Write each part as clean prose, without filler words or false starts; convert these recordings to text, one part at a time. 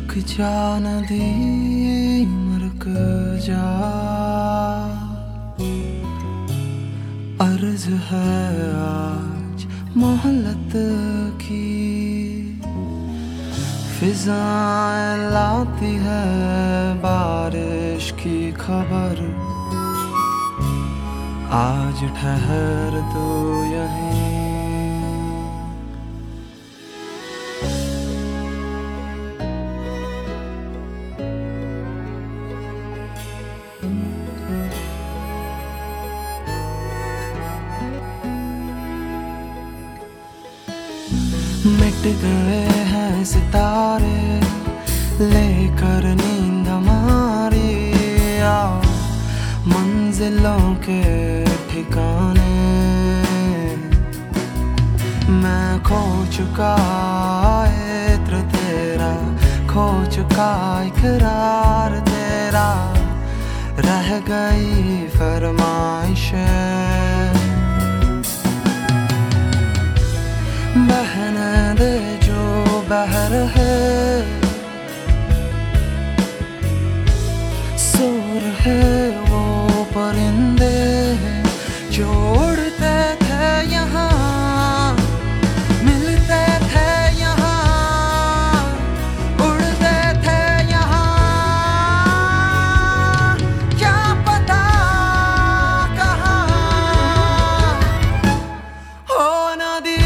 रुक जा नदी रुक जा, अर्ज है आज मोहल्लत की। फिजाएं लाती है बारिश की खबर, आज ठहर तो यहीं। मिट गए हैं सितारे लेकर नींद हमारी, आओ मंजिलों के ठिकाने। मैं खो चुका इत्र तेरा, खो चुका इकरार तेरा, रह गई फरमाइशें। बहने दे जो बहर है, सो रहे वो परिंदे जो उड़ते थे यहाँ, मिलते थे यहाँ, उड़ते थे यहाँ। क्या पता कहाँ हो नदी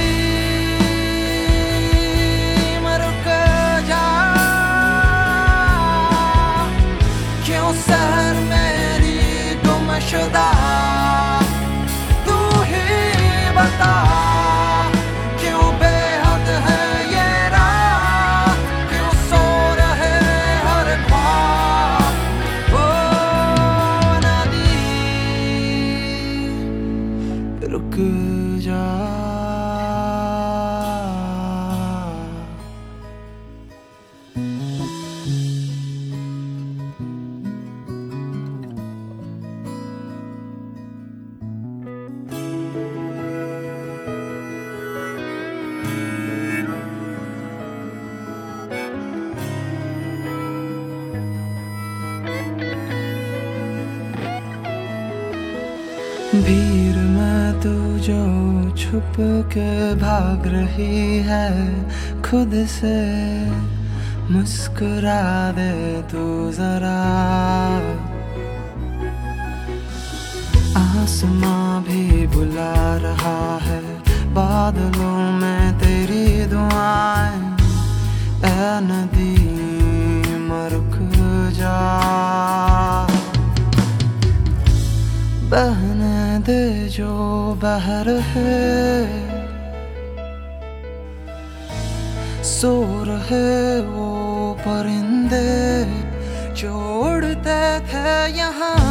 सहर मेरी गुमशुदा, तू ही बता क्यों बेहद है ये रात, क्यों सो रहे हर ख्वाब। ओ नदी रुक जा। भीड़ में तू जो छुप के भाग रही है खुद से, मुस्कुरा दे तू जरा। आसमां भी बुला रहा है बादलों में तेरी दुआएं। ऐ नदी रुक जा, बहने दे जो बहर है, सो रहे वो परिंदे जो उड़ते थे यहाँ।